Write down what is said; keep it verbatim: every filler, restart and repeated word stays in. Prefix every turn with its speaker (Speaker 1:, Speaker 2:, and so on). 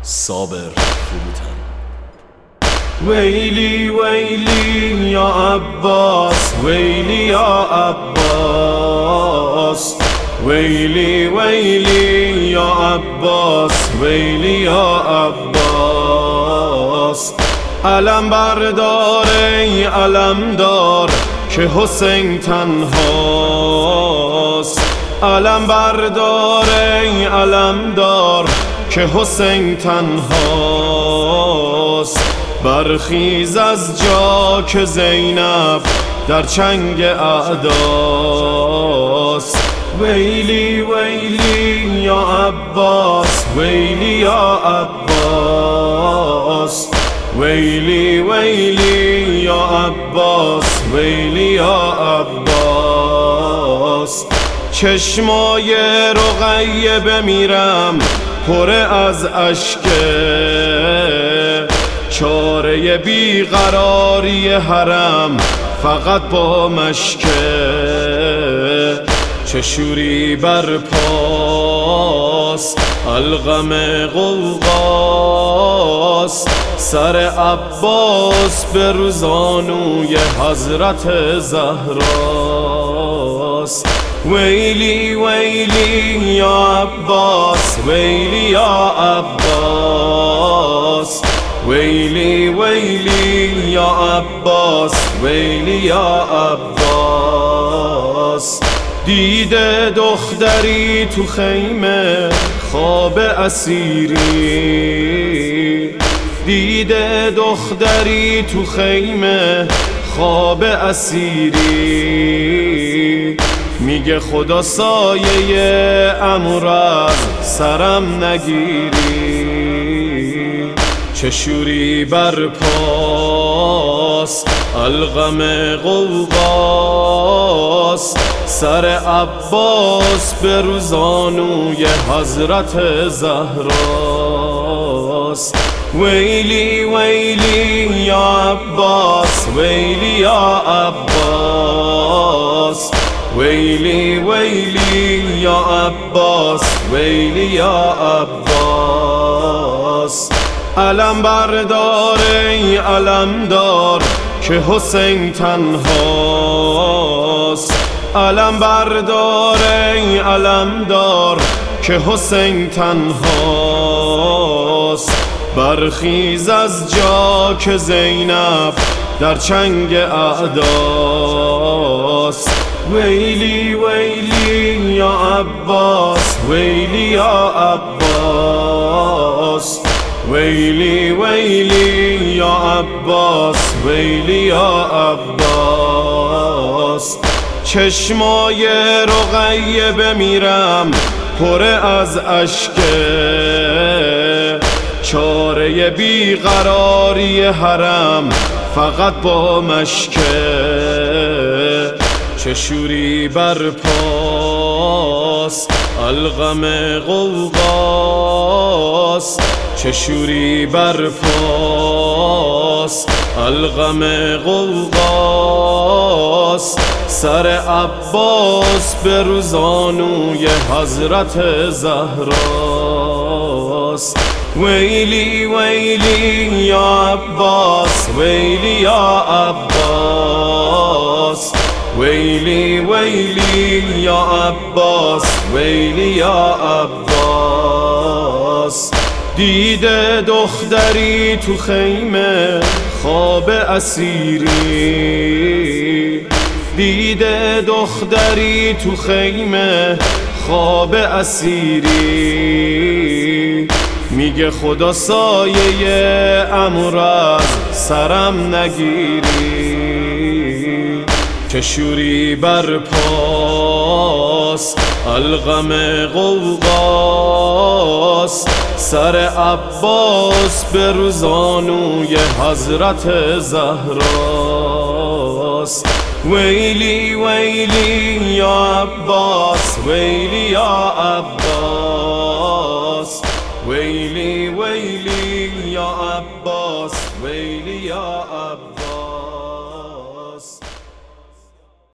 Speaker 1: صابر فروتن.
Speaker 2: ویلی ویلی یا عباس، ویلی یا عباس، ویلی ویلی یا عباس، ویلی یا عباس. علم بردار ای علمدار که حسین تنهاست. علم بردار ای علمدار که حسین تنهاست. برخیز از جا که زینب در چنگ اعداست. ویلی ویلی یا عباس، ویلی یا عباس، ویلی ویلی یا عباس، ویلی یا عباس. چشمای رقیه بمیرم پر از اشکه، چاره بیقراری حرم فقط با مشکه. چه شوری بر پاس الغم غوغاست، سر عباس به روزانوی حضرت زهراست. ویلی ویلی یا عباس، ویلی یا عباس، ویلی ویلی یا عباس، ویلی یا عباس. دیده دختری تو خیمه خواب اسیری، دیده دختری تو خیمه خواب اسیری. میگه خدا سایه عمو از سرم نگیری. چه شوری بر پاس الغم غوغاست، سر عباس به روزانوی حضرت زهراست. ویلی ویلی یا عباس، ویلی یا عباس، ویلی ویلی یا عباس، ویلی یا عباس. علم بردار ای علمدار که حسین تنهاست. علم بردار ای علمدار که حسین تنهاست. برخیز از جا که زینب در چنگ اعداست. ویلی ویلی یا عباس، ویلی یا عباس، ویلی ویلی یا عباس، ویلی یا عباس. چشمای رقیه بمیرم پر از اشکه، چاره بیقراری حرم فقط با مشکه. چه شوری بر پاس الغم غوغاست، چه شوری بر پاس الغم غوغاست، سر عباس به روزانوی حضرت زهراست. ویلی ویلی یا عباس، ویلی یا عباس، ویلی ویلی یا عباس، ویلی یا عباس. دیده دختری تو خیمه خواب اسیری، دیده دختری تو خیمه خواب اسیری. میگه خدا سایه عمو از سرم نگیری. چه شوری بر پاس الغم غوغاست، سر عباس به روزانوی حضرت زهراست. ویلی ویلی یا عباس، ویلی یا عباس، ویلی ویلی یا عباس، ویلی یا عباس.